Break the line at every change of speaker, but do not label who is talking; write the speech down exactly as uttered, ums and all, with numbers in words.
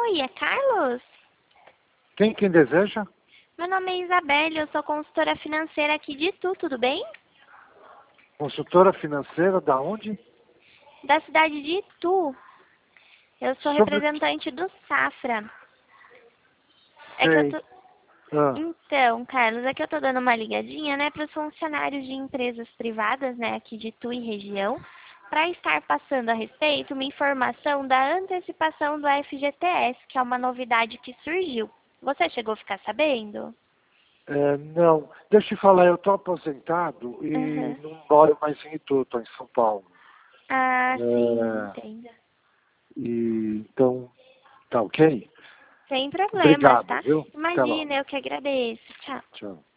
Oi, é Carlos?
Quem, quem deseja?
Meu nome é Isabelle, eu sou consultora financeira aqui de Itu, tudo bem?
Consultora financeira da onde?
Da cidade de Itu. Eu sou
Sobre...
representante do Safra. É que eu
Sei.
tô...
Ah,
Então, Carlos, é que eu tô dando uma ligadinha, né, para os funcionários de empresas privadas, né, aqui de Itu e região, para estar passando a respeito uma informação da antecipação do F G T S, que é uma novidade que surgiu. Você chegou a ficar sabendo?
é, não, deixa eu te falar, eu estou aposentado e
Aham.
não moro mais em Itu, estou em São Paulo.
Ah, sim,
É,
entendo.
e, então, tá ok?
Sem problemas,
Obrigado,
tá?
viu? Até
Imagina,
logo.
eu que agradeço. Tchau.
Tchau.